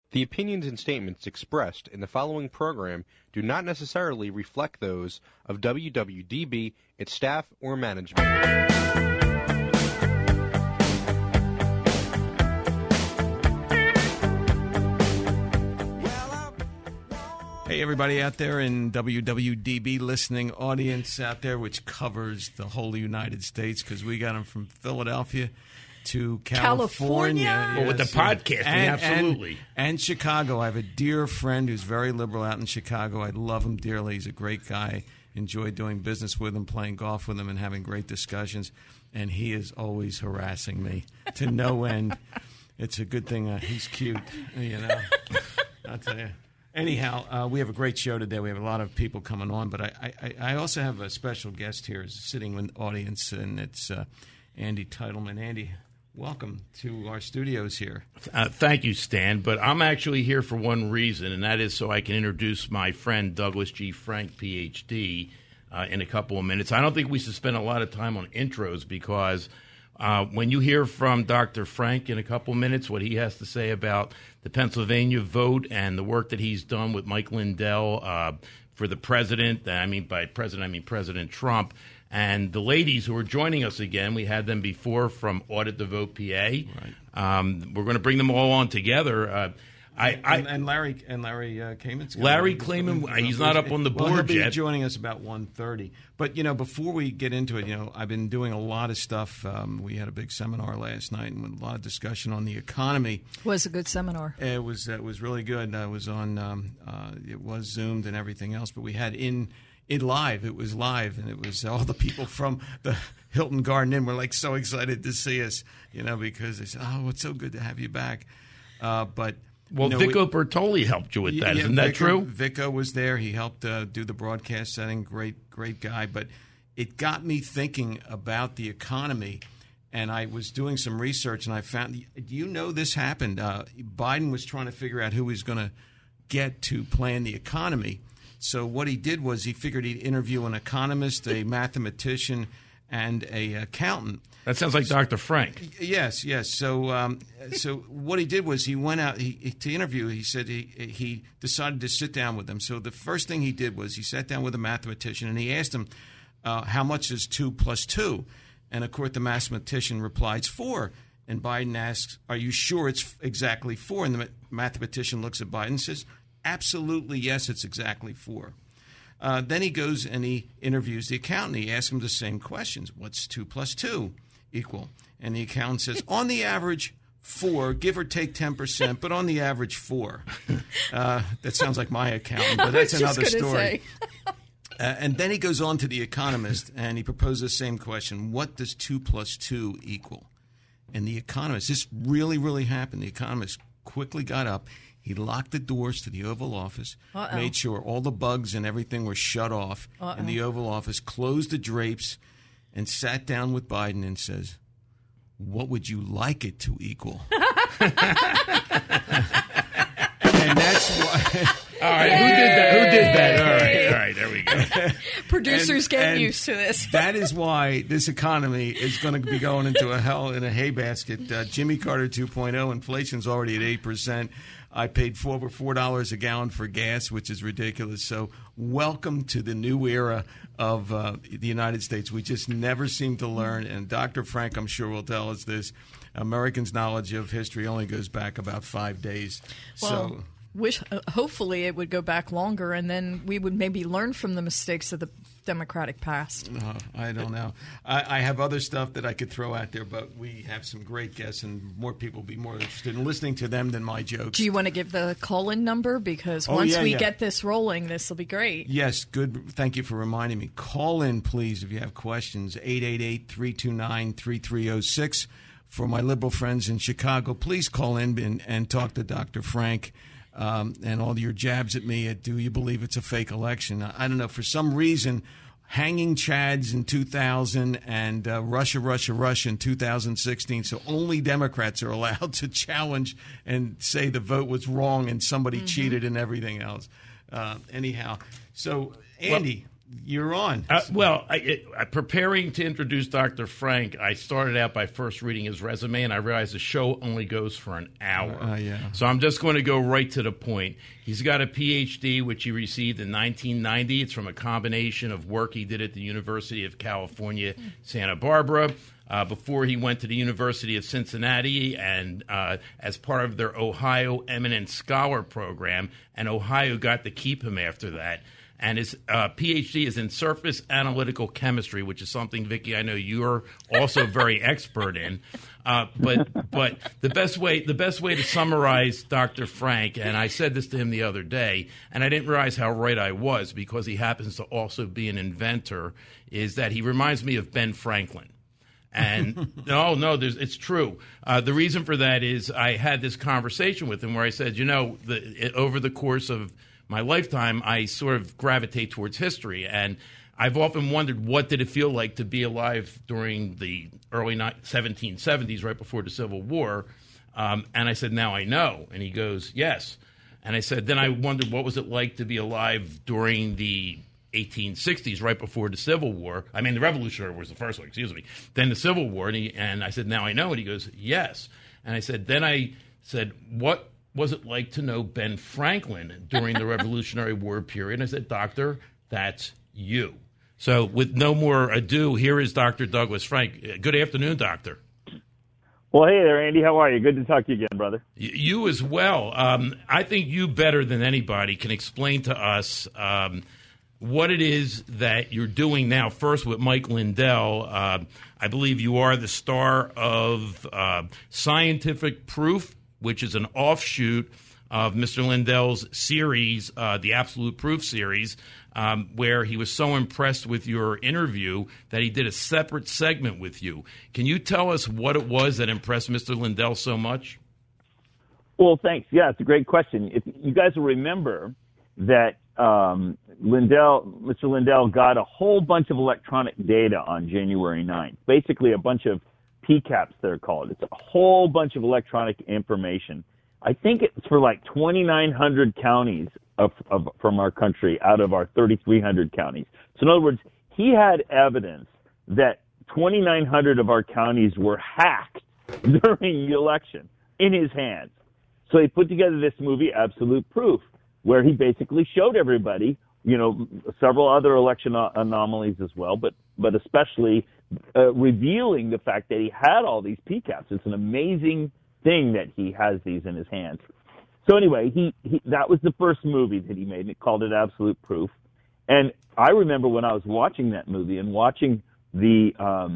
The opinions and statements expressed in the following program do not necessarily reflect those of WWDB, its staff, or management. Hey, everybody out there in WWDB listening audience out there, which covers the whole United States, because we got them from Philadelphia to California. Yes. Well, with the podcasting, absolutely. And Chicago. I have a dear friend who's very liberal out in Chicago. I love him dearly. He's a great guy. Enjoy doing business with him, playing golf with him, and having great discussions. And he is always harassing me to no end. It's a good thing he's cute, you know. I'll tell you. Anyhow, we have a great show today. We have a lot of people coming on, but I also have a special guest here sitting in the audience, and it's Andy Teitelman. Andy, welcome to our studios here. Thank you, Stan. But I'm actually here for one reason, and that is so I can introduce my friend Douglas G. Frank, Ph.D., in a couple of minutes. I don't think we should spend a lot of time on intros because when you hear from Dr. Frank in a couple of minutes, what he has to say about the Pennsylvania vote and the work that he's done with Mike Lindell for the president, by president, I mean President Trump, and the ladies who are joining us again, we had them before from Audit the Vote PA. Right. We're going to bring them all on together. And Larry Klayman's Larry Klayman, he's not up on the board he'll be yet. Joining us about 1:30. But, before we get into it, I've been doing a lot of stuff. We had a big seminar last night and a lot of discussion on the economy. It was a good seminar. It was really good. I was on, it was Zoomed and everything else, but we had in live. It was live, and it was all the people from the Hilton Garden Inn were like so excited to see us, because they said, "Oh, it's so good to have you back." Well, Vico Bertoli helped you with that. Isn't that true? Vico was there. He helped do the broadcast setting. Great guy. But it got me thinking about the economy, and I was doing some research, and I found, this happened. Biden was trying to figure out who he was going to get to plan the economy. So what he did was he figured he'd interview an economist, a mathematician, and an accountant. That sounds like Dr. Frank. Yes. So what he did was he went out to interview. He said he decided to sit down with them. So the first thing he did was he sat down with a mathematician and he asked him, how much is 2 plus 2? And, of course, the mathematician replies 4. And Biden asks, are you sure it's exactly 4? And the mathematician looks at Biden and says, absolutely, yes, it's exactly 4. Then he goes and he interviews the accountant. He asks him the same questions. What's 2 plus 2 equal? And the accountant says, on the average, 4, give or take 10%, but on the average, 4. That sounds like my accountant, but that's another story. And then he goes on to the economist, and he proposes the same question. What does 2 plus 2 equal? And the economist, this really, really happened. The economist quickly got up. He locked the doors to the Oval Office, made sure all the bugs and everything were shut off in the Oval Office, closed the drapes, and sat down with Biden and says, what would you like it to equal? And that's why... All right, who did that? All right, there we go. Producers get used to this. That is why this economy is going to be going into a hell in a hay basket. Jimmy Carter 2.0, inflation's already at 8%. I paid over $4 a gallon for gas, which is ridiculous. So welcome to the new era of the United States. We just never seem to learn. And Dr. Frank, I'm sure, will tell us this. Americans' knowledge of history only goes back about 5 days. Well, hopefully it would go back longer, and then we would maybe learn from the mistakes of the Democratic past. I don't know. I have other stuff that I could throw out there, but we have some great guests, and more people will be more interested in listening to them than my jokes. Do you want to give the call-in number? Because once we get this rolling, this will be great. Yes, good. Thank you for reminding me. Call in, please, if you have questions. 888-329-3306. For my liberal friends in Chicago, please call in and talk to Dr. Frank. And all your jabs at me at, do you believe it's a fake election? I don't know. For some reason, hanging Chads in 2000 and Russia in 2016, so only Democrats are allowed to challenge and say the vote was wrong and somebody cheated and everything else. Anyhow, so, Andy, you're on. Preparing to introduce Dr. Frank, I started out by first reading his resume, and I realized the show only goes for an hour. So I'm just going to go right to the point. He's got a Ph.D., which he received in 1990. It's from a combination of work he did at the University of California, Santa Barbara, before he went to the University of Cincinnati and as part of their Ohio Eminent Scholar Program, and Ohio got to keep him after that. And his Ph.D. is in surface analytical chemistry, which is something, Vicki, I know you're also very expert in. But the best way to summarize Dr. Frank, and I said this to him the other day, and I didn't realize how right I was because he happens to also be an inventor, is that he reminds me of Ben Franklin. And it's true. The reason for that is I had this conversation with him where I said, over the course of my lifetime, I sort of gravitate towards history, and I've often wondered what did it feel like to be alive during the early 1770s, right before the Civil War. And I said, now I know. And he goes, yes. And I said, then I wondered what was it like to be alive during the 1860s, right before the Civil War. I mean, the Revolutionary War was the first one, Then the Civil War, and I said, now I know. And he goes, yes. And I said, what was it like to know Ben Franklin during the Revolutionary War period? And I said, Doctor, that's you. So with no more ado, here is Dr. Douglas Frank. Good afternoon, Doctor. Well, hey there, Andy. How are you? Good to talk to you again, brother. You as well. I think you better than anybody can explain to us what it is that you're doing now. First with Mike Lindell. I believe you are the star of Scientific Proof, which is an offshoot of Mr. Lindell's series, the Absolute Proof series, where he was so impressed with your interview that he did a separate segment with you. Can you tell us what it was that impressed Mr. Lindell so much? Well, thanks. Yeah, it's a great question. If you guys will remember that Mr. Lindell got a whole bunch of electronic data on January 9th, basically a bunch of PCAPs, they're called. It's a whole bunch of electronic information. I think it's for like 2,900 counties from our country out of our 3,300 counties. So in other words, he had evidence that 2,900 of our counties were hacked during the election in his hands. So he put together this movie, Absolute Proof, where he basically showed everybody, several other election anomalies as well, but especially revealing the fact that he had all these PCAPs. It's an amazing thing that he has these in his hands. So anyway, that was the first movie that he made, and it called it Absolute Proof. And I remember when I was watching that movie and watching the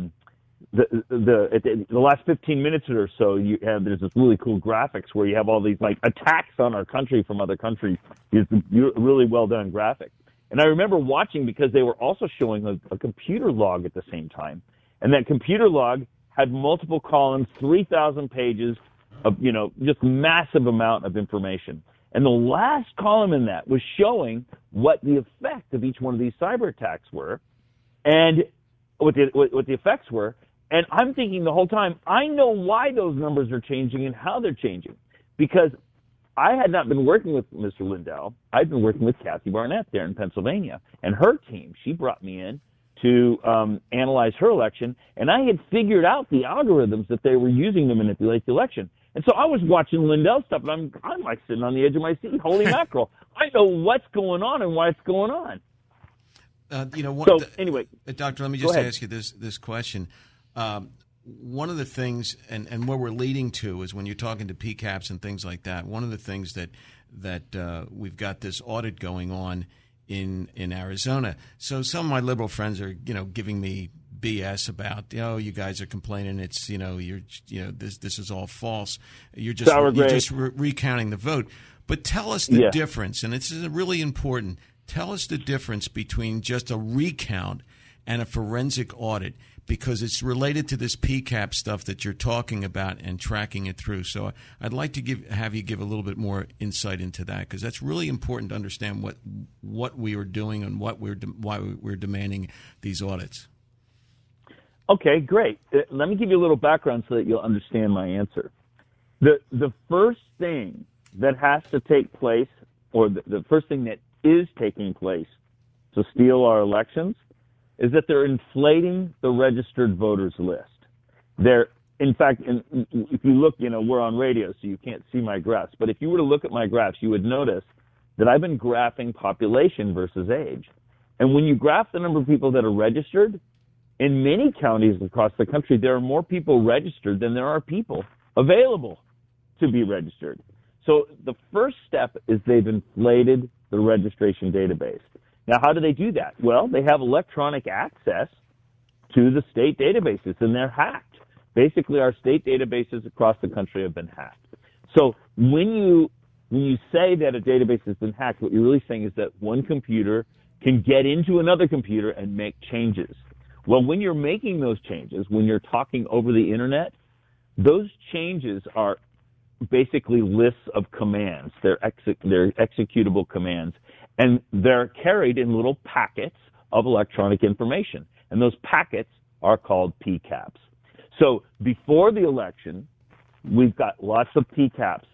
last 15 minutes or so, there's this really cool graphics where you have all these like attacks on our country from other countries. It's really well done graphics. And I remember watching because they were also showing a computer log at the same time. And that computer log had multiple columns, 3,000 pages of, just massive amount of information. And the last column in that was showing what the effect of each one of these cyber attacks were and what the effects were. And I'm thinking the whole time, I know why those numbers are changing and how they're changing. Because I had not been working with Mr. Lindell. I'd been working with Kathy Barnett there in Pennsylvania. And her team, she brought me in to analyze her election. And I had figured out the algorithms that they were using to manipulate the election. And so I was watching Lindell stuff, and I'm like sitting on the edge of my seat. Holy mackerel. I know what's going on and why it's going on. Anyway. Doctor, let me just ask you this question. One of the things, and where we're leading to is when you're talking to PCAPs and things like that, one of the things that we've got this audit going on in Arizona. So some of my liberal friends are, giving me BS about, you guys are complaining it's, this is all false. You're just recounting the vote. But tell us the difference, and this is really important. Tell us the difference between just a recount and a forensic audit, because it's related to this PCAP stuff that you're talking about and tracking it through. So I'd like to have you give a little bit more insight into that, because that's really important to understand what we are doing and why we're demanding these audits. Okay, great. Let me give you a little background so that you'll understand my answer. The first thing that has to take place, or the first thing that is taking place to steal our elections is that they're inflating the registered voters list. They're, in fact, if you look, we're on radio, so you can't see my graphs. But if you were to look at my graphs, you would notice that I've been graphing population versus age. And when you graph the number of people that are registered, in many counties across the country, there are more people registered than there are people available to be registered. So the first step is they've inflated the registration database. Now, how do they do that? Well, they have electronic access to the state databases, and they're hacked. Basically, our state databases across the country have been hacked. So when you say that a database has been hacked, what you're really saying is that one computer can get into another computer and make changes. Well, when you're making those changes, when you're talking over the internet, those changes are basically lists of commands. They're executable commands, and they're carried in little packets of electronic information. And those packets are called PCAPs. So before the election, we've got lots of PCAPs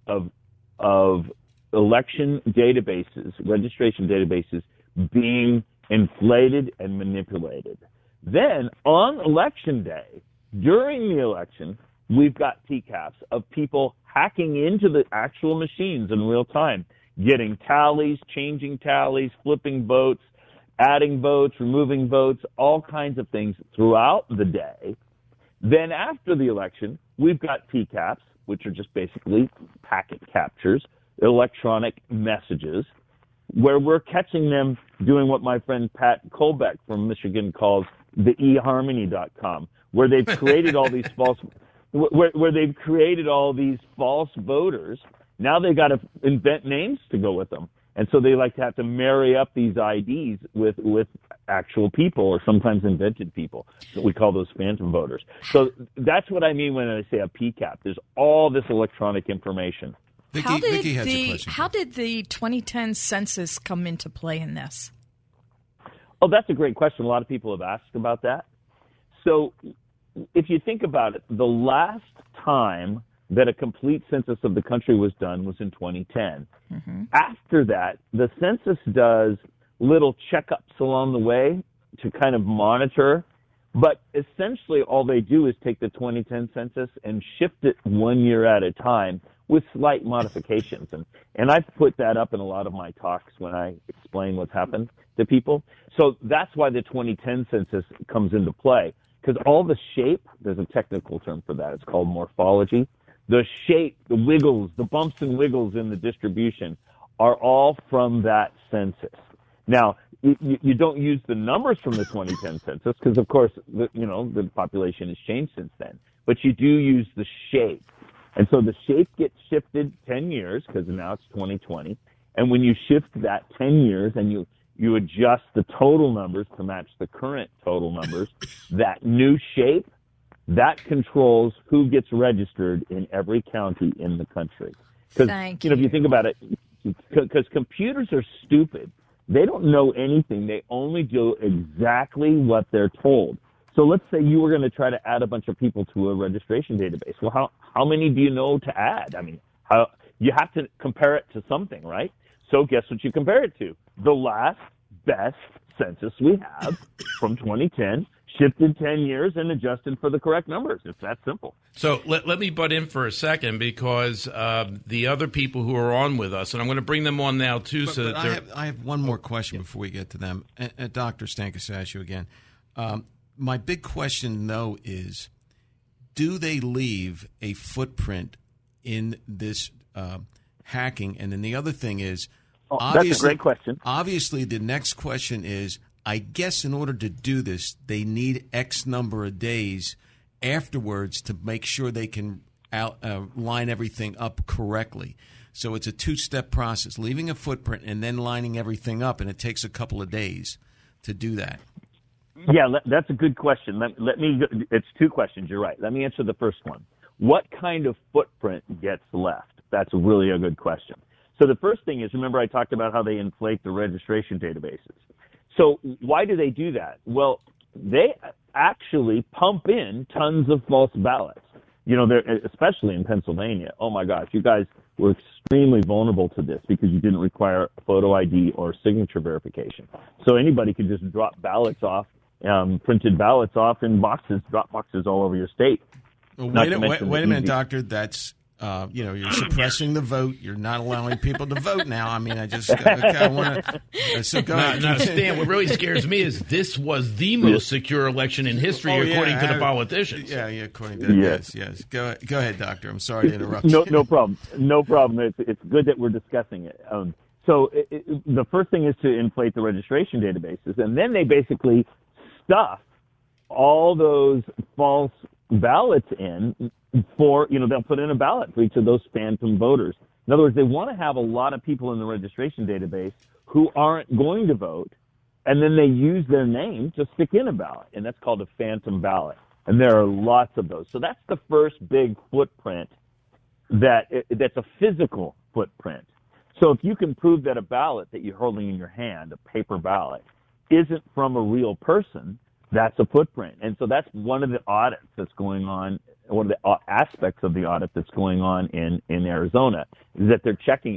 of election databases, registration databases, being inflated and manipulated. Then on election day, during the election, we've got PCAPs of people hacking into the actual machines in real time, getting tallies, changing tallies, flipping votes, adding votes, removing votes, all kinds of things throughout the day. Then after the election, we've got PCAPs, which are just basically packet captures, electronic messages, where we're catching them doing what my friend Pat Kolbeck from Michigan calls the eHarmony.com, where they've created all these where they've created all these false voters. Now they've got to invent names to go with them. And so they like to have to marry up these IDs with actual people, or sometimes invented people. We call those phantom voters. So that's what I mean when I say a PCAP. There's all this electronic information. Vicki has a question. How did the 2010 census come into play in this? Oh, that's a great question. A lot of people have asked about that. So if you think about it, the last time that a complete census of the country was done was in 2010. Mm-hmm. After that, the census does little checkups along the way to kind of monitor, but essentially all they do is take the 2010 census and shift it 1 year at a time with slight modifications. And I've put that up in a lot of my talks when I explain what's happened to people. So that's why the 2010 census comes into play, because all the shape, there's a technical term for that, it's called morphology. The shape, the wiggles, the bumps and wiggles in the distribution are all from that census. Now, you don't use the numbers from the 2010 census because, of course, the population has changed since then. But you do use the shape. And so the shape gets shifted 10 years because now it's 2020. And when you shift that 10 years and you adjust the total numbers to match the current total numbers, that new shape, that controls who gets registered in every county in the country. Because, if you think about it, because computers are stupid. They don't know anything. They only do exactly what they're told. So let's say you were going to try to add a bunch of people to a registration database. Well, how many do you know to add? I mean, you have to compare it to something, right? So guess what you compare it to? The last best census we have from 2010, shifted 10 years and adjusted for the correct numbers. It's that simple. So let me butt in for a second because the other people who are on with us, and I'm going to bring them on now too. I have one more question before we get to them. And Dr. Stankosasio again. My big question, though, is do they leave a footprint in this hacking? And then the other thing is, that's a great question. Obviously, the next question is, I guess in order to do this, they need X number of days afterwards to make sure they can line everything up correctly. So it's a two-step process, leaving a footprint and then lining everything up, and it takes a couple of days to do that. Yeah, that's a good question. It's two questions. You're right. Let me answer the first one. What kind of footprint gets left? That's really a good question. So the first thing is, remember I talked about how they inflate the registration databases. So why do they do that? Well, they actually pump in tons of false ballots. especially in Pennsylvania, oh my gosh, you guys were extremely vulnerable to this because you didn't require photo ID or signature verification. So anybody could just drop ballots off, printed ballots off in boxes, drop boxes all over your state. Well, wait a minute, Doctor. That's you're suppressing the vote. You're not allowing people to vote now. I mean, I want to. So go ahead. No, Stan, what really scares me is this was the most secure election in history, according to the politicians. Yeah, according to yes. Go ahead, Doctor. I'm sorry to interrupt. No problem. No problem. It's good that we're discussing it. So the first thing is to inflate the registration databases, and then they basically stuff all those false ballots in for, they'll put in a ballot for each of those phantom voters. In other words, they want to have a lot of people in the registration database who aren't going to vote, and then they use their name to stick in a ballot, and that's called a phantom ballot. And there are lots of those. So that's the first big footprint that's a physical footprint. So if you can prove that a ballot that you're holding in your hand, a paper ballot, isn't from a real person, that's a footprint. And so that's one of the audits that's going on, one of the aspects of the audit that's going on in Arizona, is that they're checking,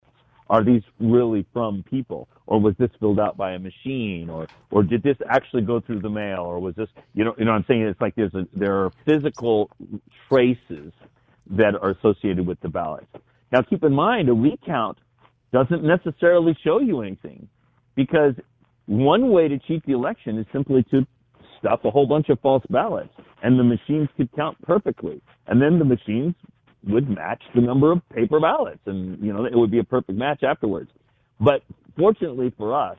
are these really from people? Or was this filled out by a machine? Or did this actually go through the mail? Or was this, what I'm saying? It's like there are physical traces that are associated with the ballots. Now keep in mind, a recount doesn't necessarily show you anything, because one way to cheat the election is simply to stuff a whole bunch of false ballots, and the machines could count perfectly. And then the machines would match the number of paper ballots, and, it would be a perfect match afterwards. But fortunately for us,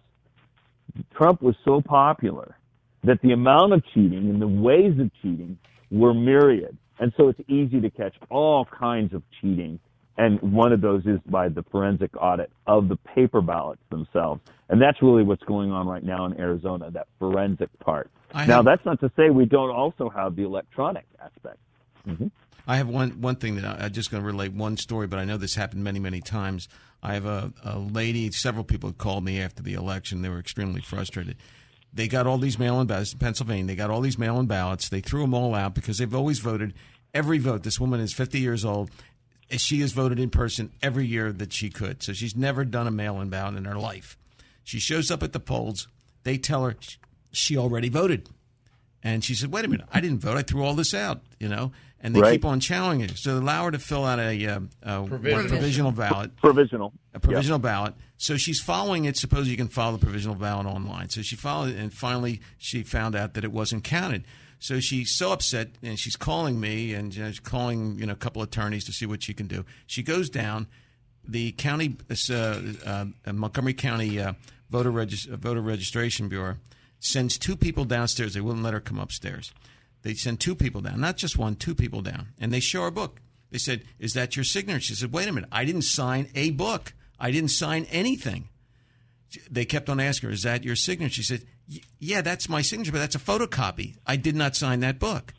Trump was so popular that the amount of cheating and the ways of cheating were myriad. And so it's easy to catch all kinds of cheating. And one of those is by the forensic audit of the paper ballots themselves. And that's really what's going on right now in Arizona, that forensic part. Now, that's not to say we don't also have the electronic aspect. Mm-hmm. I have one thing that I'm just going to relate one story, but I know this happened many, many times. I have a lady, several people called me after the election. They were extremely frustrated. They got all these mail-in ballots in Pennsylvania. They got all these mail-in ballots. They threw them all out because they've always voted. Every vote, this woman is 50 years old. She has voted in person every year that she could. So she's never done a mail-in ballot in her life. She shows up at the polls. They tell her she already voted. And she said, wait a minute, I didn't vote. I threw all this out, And they keep on challenging her. So they allow her to fill out a provisional ballot. A provisional ballot. So she's following it. Suppose you can follow the provisional ballot online. So she followed it, and finally she found out that it wasn't counted. So she's so upset, and she's calling me, and she's calling a couple attorneys to see what she can do. She goes down. The county, Montgomery County Voter Registration Bureau sends two people downstairs. They wouldn't let her come upstairs. They send two people down, not just one, two people down, and they show her book. They said, "Is that your signature?" She said, "Wait a minute, I didn't sign a book. I didn't sign anything." They kept on asking her, "Is that your signature?" She said, "Yeah, that's my signature, but that's a photocopy. I did not sign that book."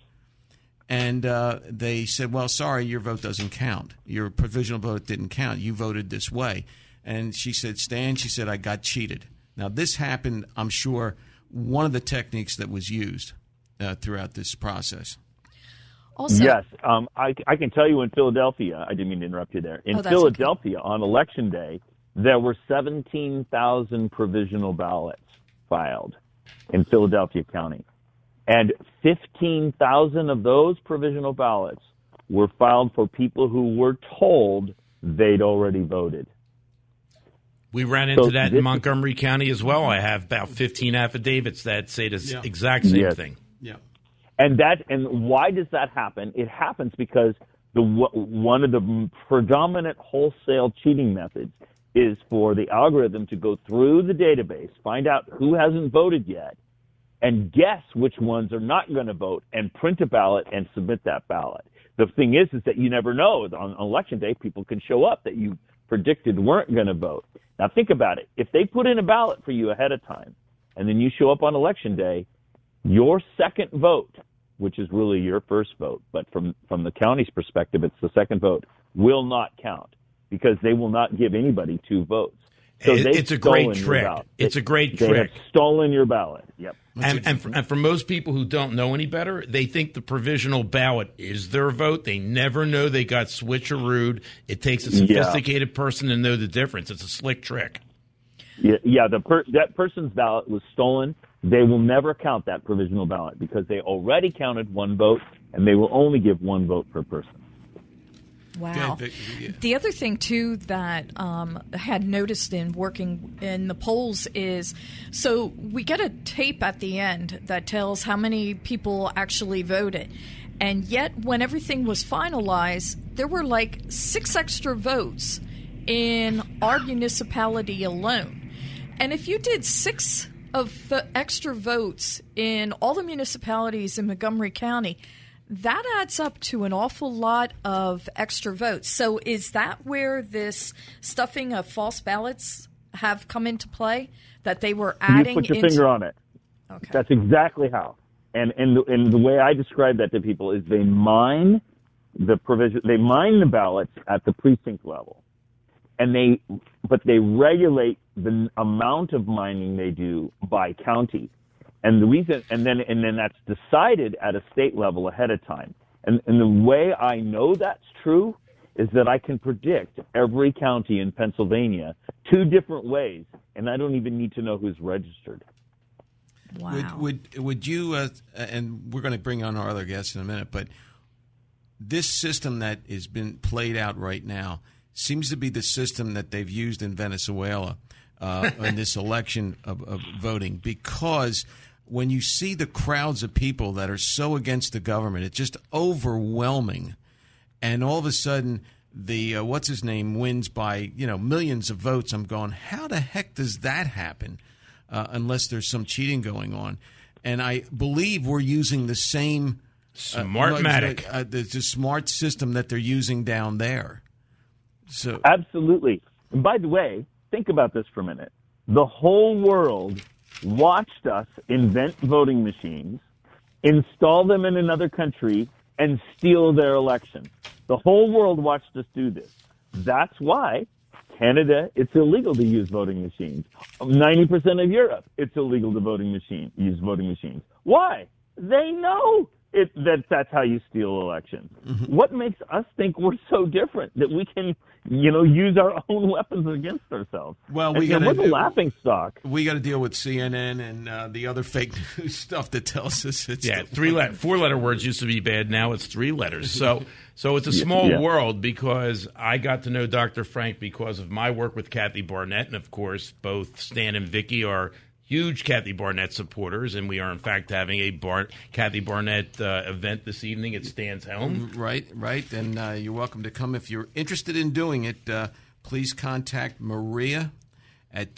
And they said, "Well, sorry, your vote doesn't count. Your provisional vote didn't count. You voted this way." And she said, "Stan," she said, "I got cheated." Now, this happened, I'm sure, one of the techniques that was used throughout this process. Also, yes, I can tell you in Philadelphia, I didn't mean to interrupt you there. In Philadelphia, on Election Day, there were 17,000 provisional ballots filed in Philadelphia County. And 15,000 of those provisional ballots were filed for people who were told they'd already voted. We ran into that in Montgomery County as well. I have about 15 affidavits that say the exact same thing. Yeah. And why does that happen? It happens because one of the predominant wholesale cheating methods is for the algorithm to go through the database, find out who hasn't voted yet, and guess which ones are not going to vote, and print a ballot and submit that ballot. The thing is that you never know. On Election Day, people can show up that you predicted weren't going to vote. Now think about it. If they put in a ballot for you ahead of time, and then you show up on Election Day, your second vote, which is really your first vote, but from the county's perspective, it's the second vote, will not count because they will not give anybody two votes. So it's a great trick. It's a great trick. They have stolen your ballot. Yep. And for most people who don't know any better, they think the provisional ballot is their vote. They never know they got switcherooed. It takes a sophisticated person to know the difference. It's a slick trick. Yeah. That person's ballot was stolen. They will never count that provisional ballot because they already counted one vote, and they will only give one vote per person. Wow. The other thing, too, that I had noticed in working in the polls is, so we get a tape at the end that tells how many people actually voted. And yet, when everything was finalized, there were like 6 extra votes in our municipality alone. And if you did 6 of the extra votes in all the municipalities in Montgomery County, that adds up to an awful lot of extra votes. So is that where this stuffing of false ballots have come into play? That they were adding? You put your finger on it. Okay. That's exactly how. And the way I describe that to people is they mine the ballots at the precinct level, but they regulate the amount of mining they do by county. And the reason, and then that's decided at a state level ahead of time. And the way I know that's true is that I can predict every county in Pennsylvania 2 different ways, and I don't even need to know who's registered. Wow. Would you? And we're going to bring on our other guests in a minute, but this system that has been played out right now seems to be the system that they've used in Venezuela in this election of voting, because when you see the crowds of people that are so against the government, it's just overwhelming. And all of a sudden, the what's his name wins by millions of votes. I'm going, how the heck does that happen? Unless there's some cheating going on. And I believe we're using the same Smartmatic, the smart system that they're using down there. So absolutely. And by the way, think about this for a minute. The whole world watched us invent voting machines, install them in another country, and steal their election. The whole world watched us do this. That's why Canada, it's illegal to use voting machines. 90% of Europe, it's illegal to use voting machines. Why? They know that's how you steal elections. Mm-hmm. What makes us think we're so different that we can, use our own weapons against ourselves? Well, we're the laughing stock. We got to deal with CNN and the other fake news stuff that tells us it's 4-letter words used to be bad. Now it's 3 letters. So it's a small world, because I got to know Dr. Frank because of my work with Kathy Barnett, and of course both Stan and Vicky are huge Kathy Barnett supporters, and we are, in fact, having a Kathy Barnett event this evening at Stan's home. Right. And you're welcome to come. If you're interested in doing it, please contact Maria at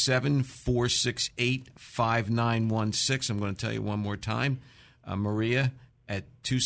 267-468-5916. I'm going to tell you one more time. Maria at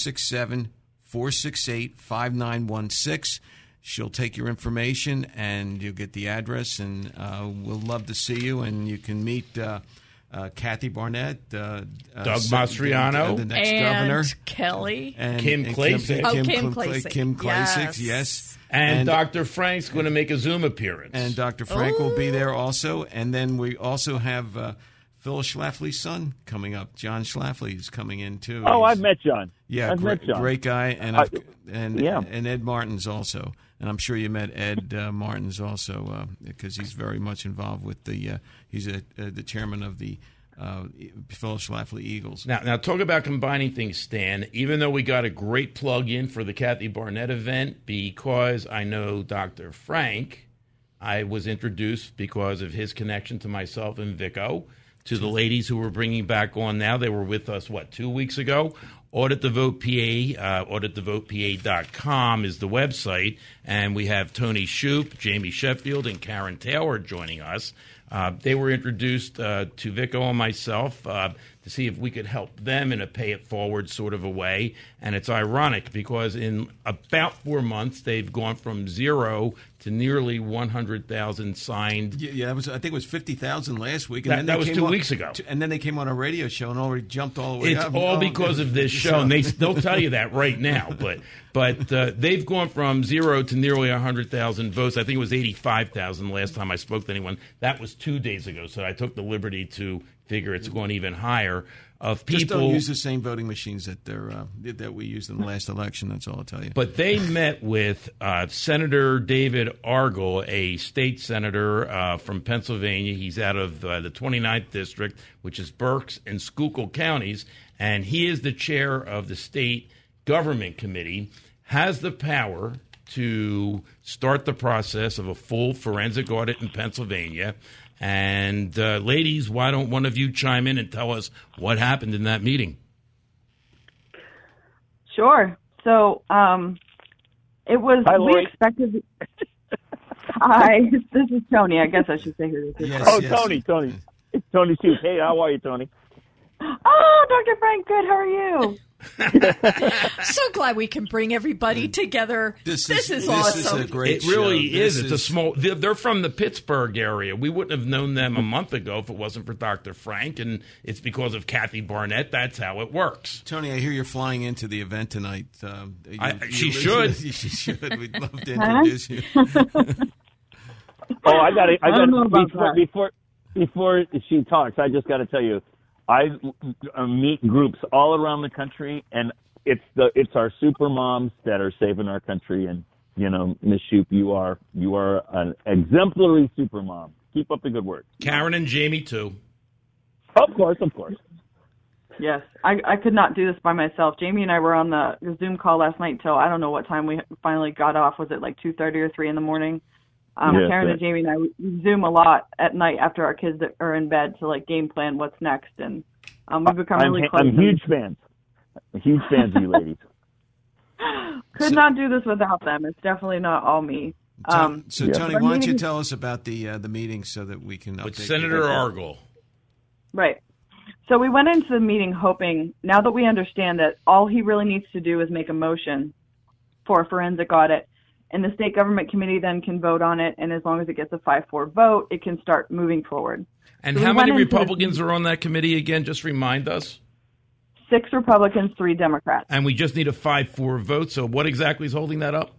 267-468-5916. She'll take your information, and you'll get the address, and we'll love to see you. And you can meet Kathy Barnett, Doug Mastriano, the next governor, Kelly, and Kim Klacik. Kim Klacik, yes. And Dr. Frank's going to make a Zoom appearance. And Dr. Frank will be there also. And then we also have Phil Schlafly's son coming up. John Schlafly is coming in, too. Oh, I've met John. Yeah, I've met John. Great guy. And Ed Martins also. And I'm sure you met Ed Martins also, because he's very much involved with he's the chairman of the Phil Schlafly Eagles. Now talk about combining things, Stan. Even though we got a great plug in for the Kathy Barnett event, because I know Dr. Frank, I was introduced because of his connection to myself and Vico, to the ladies who we're bringing back on now. They were with us, 2 weeks ago? Audit the Vote PA, auditthevotepa.com is the website, and we have Tony Shoup, Jamie Sheffield, and Karen Taylor joining us. They were introduced to Vico and myself. to see if we could help them in a pay-it-forward sort of a way. And it's ironic because in about 4 months, they've gone from 0 to nearly 100,000 signed. Yeah, I think it was 50,000 last week. And that was 2 weeks ago. And then they came on a radio show and already jumped all the way up. It's all because of this show, and they'll tell you that right now. But they've gone from 0 to nearly 100,000 votes. I think it was 85,000 last time I spoke to anyone. That was 2 days ago, so I took the liberty to figure it's going even higher. Of people, just don't use the same voting machines that we used in the last election. That's all I'll tell you. But they met with Senator David Argel, a state senator from Pennsylvania. He's out of the 29th district, which is Berks and Schuylkill counties, and he is the chair of the state government committee. Has the power to start the process of a full forensic audit in Pennsylvania. And ladies, why don't one of you chime in and tell us what happened in that meeting? Sure. So it was, Hi, we expected. Hi, this is Tony. I guess I should say who this is. Yes. Tony. It's Tony Shute. Hey, how are you, Tony? Oh, Dr. Frank, good. How are you? So glad we can bring everybody together. This is awesome. This is a great It really show. is. It's a small. They're from the Pittsburgh area. We wouldn't have known them a month ago if it wasn't for Dr. Frank, and it's because of Kathy Barnett. That's how it works. Tony, I hear you're flying into the event tonight. She should. She should. We'd love to introduce you. I got that. before she talks, I just got to tell you, I meet groups all around the country, and it's our super moms that are saving our country. And Ms. Shoup, you are an exemplary super mom. Keep up the good work. Karen and Jamie too. Of course. Yes, I could not do this by myself. Jamie and I were on the Zoom call last night till I don't know what time we finally got off. Was it like 2:30 or 3 in the morning? Karen and Jamie and I we Zoom a lot at night after our kids are in bed to game plan what's next, and we've become really close. I'm huge fans of you ladies. Could not do this without them. It's definitely not all me. So Tony, why don't you tell us about the meeting so that we can update with Senator Argel? Right. So we went into the meeting hoping, now that we understand that all he really needs to do is make a motion for a forensic audit, and the state government committee then can vote on it, and as long as it gets a 5-4 vote, it can start moving forward. And how many Republicans are on that committee again? Just remind us. 6 Republicans, 3 Democrats. And we just need a 5-4 vote, so what exactly is holding that up?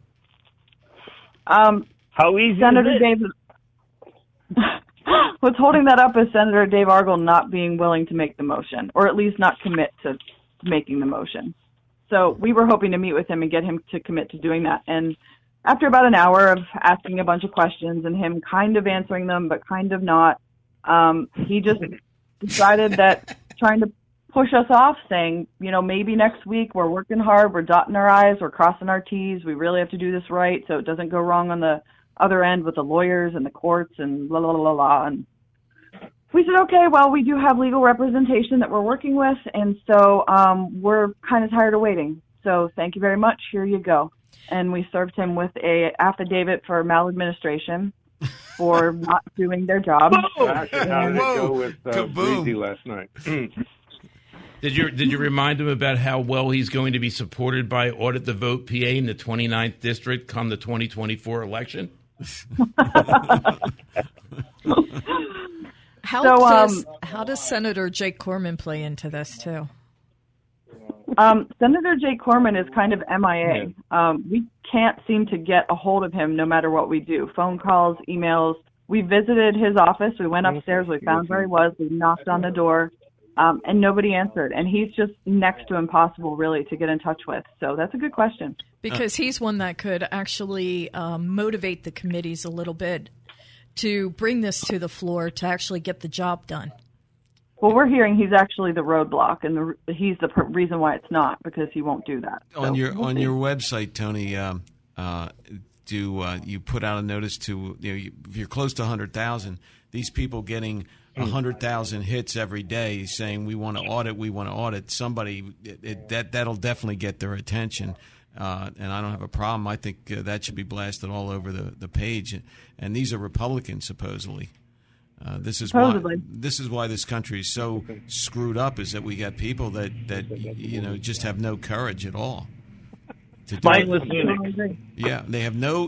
How easy Senator is it? What's holding that up is Senator Dave Argel not being willing to make the motion, or at least not commit to making the motion. So we were hoping to meet with him and get him to commit to doing that. And after about an hour of asking a bunch of questions and him kind of answering them but kind of not, he just decided that trying to push us off, saying, maybe next week, we're working hard, we're dotting our I's, we're crossing our T's, we really have to do this right so it doesn't go wrong on the other end with the lawyers and the courts and blah, blah, blah, blah. And we said, okay, well, we do have legal representation that we're working with, and so we're kind of tired of waiting. So thank you very much. Here you go. And we served him with a affidavit for maladministration for not doing their job. How did it go with Breezy last night? Did you remind him about how well he's going to be supported by Audit the Vote PA in the 29th district come the 2024 election? How does Senator Jake Corman play into this too? Senator Jake Corman is kind of MIA. We can't seem to get a hold of him no matter what we do. Phone calls, emails. We visited his office. We went upstairs. We found where he was. We knocked on the door, and nobody answered. And he's just next to impossible, really, to get in touch with. So that's a good question. Because he's one that could actually motivate the committees a little bit to bring this to the floor to actually get the job done. Well, we're hearing he's actually the roadblock, and he's the reason why it's not, because he won't do that. So on your website, Tony, do you put out a notice to if you're close to 100,000, these people getting 100,000 hits every day saying we want to audit somebody, that'll definitely get their attention. And I don't have a problem. I think that should be blasted all over the page. And these are Republicans, supposedly. This is why this country is so screwed up, is that we got people that just have no courage at all. Mindless eunuchs. Yeah, they have no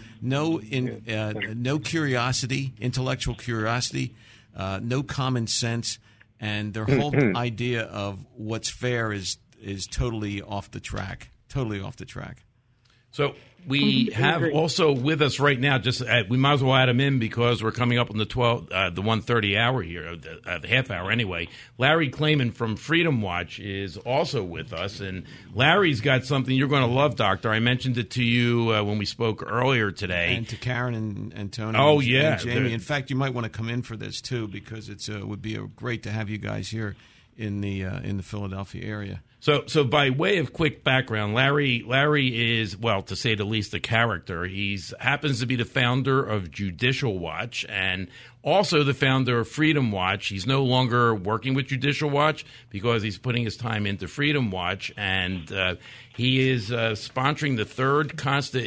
curiosity, intellectual curiosity, no common sense, and their whole idea of what's fair is totally off the track. Totally off the track. So we have also with us right now, just we might as well add him in because we're coming up on the 1:30 hour here, the half hour anyway. Larry Klayman from Freedom Watch is also with us, and Larry's got something you're going to love, Doctor. I mentioned it to you when we spoke earlier today, and to Karen and Tony. Oh and yeah, Jamie. In fact, you might want to come in for this too because it would be great to have you guys here in the Philadelphia area. So by way of quick background, Larry is, well, to say the least, a character. He happens to be the founder of Judicial Watch and also the founder of Freedom Watch. He's no longer working with Judicial Watch because he's putting his time into Freedom Watch, and he is sponsoring the third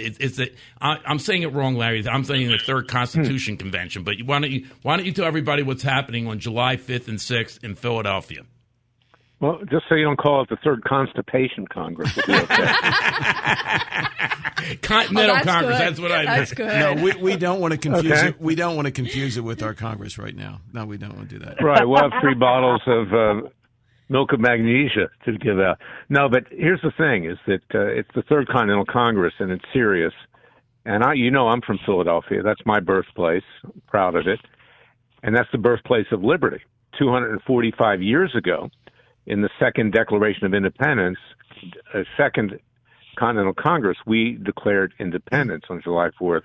I'm saying it wrong, Larry. I'm saying the third Constitution Convention. But why don't you tell everybody what's happening on July 5th and 6th in Philadelphia? Well, just so you don't call it the Third Constipation Congress. Okay. Continental Congress. Good. That's what I meant. That's good. No, we don't want to confuse it. We don't want to confuse it with our Congress right now. No, we don't want to do that. Right. We'll have 3 bottles of milk of magnesia to give out. No, but here's the thing: is that it's the Third Continental Congress, and it's serious. And I'm from Philadelphia. That's my birthplace. I'm proud of it, and that's the birthplace of liberty. 245 years ago, in the Second Declaration of Independence, Second Continental Congress, we declared independence on July 4th,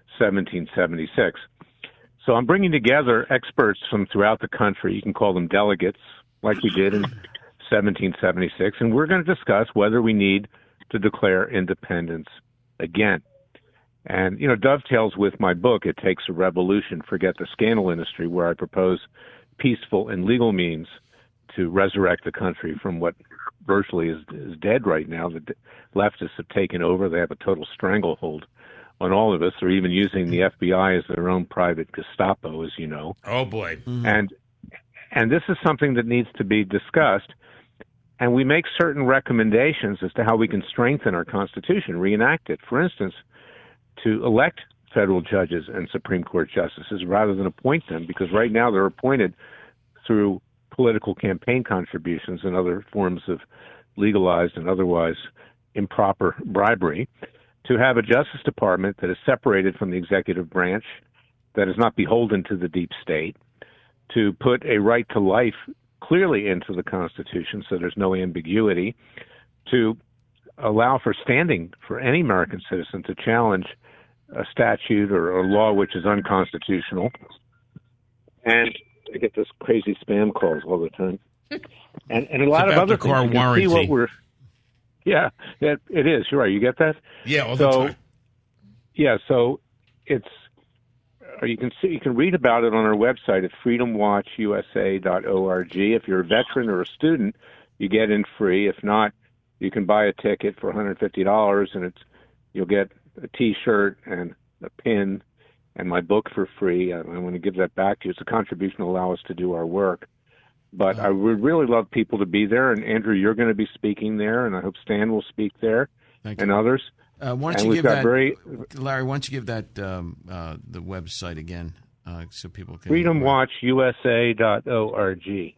1776. So I'm bringing together experts from throughout the country. You can call them delegates, like we did in 1776, and we're going to discuss whether we need to declare independence again. And, dovetails with my book, It Takes a Revolution, Forget the Scandal Industry, where I propose peaceful and legal means to resurrect the country from what virtually is dead right now. The leftists have taken over. They have a total stranglehold on all of us. They're even using the FBI as their own private Gestapo, as you know. Oh, boy. Mm-hmm. And this is something that needs to be discussed. And we make certain recommendations as to how we can strengthen our Constitution, reenact it. For instance, to elect federal judges and Supreme Court justices rather than appoint them, because right now they're appointed through political campaign contributions and other forms of legalized and otherwise improper bribery, to have a Justice Department that is separated from the executive branch, that is not beholden to the deep state, to put a right to life clearly into the Constitution so there's no ambiguity, to allow for standing for any American citizen to challenge a statute or a law which is unconstitutional. And I get this crazy spam calls all the time, and a lot of other things. You can see what we're, yeah, it is. You're right. You get that? Yeah, all the time. Yeah, so it's you can read about it on our website at freedomwatchusa.org. If you're a veteran or a student, you get in free. If not, you can buy a ticket for $150, and you'll get a T-shirt and a pin and my book for free. I want to give that back to you. It's a contribution to allow us to do our work. But I would really love people to be there. And, Andrew, you're going to be speaking there, and I hope Stan will speak there. Thank and you. Others. Why don't you give that, Larry, why don't you give that the website again so people can... freedomwatchusa.org.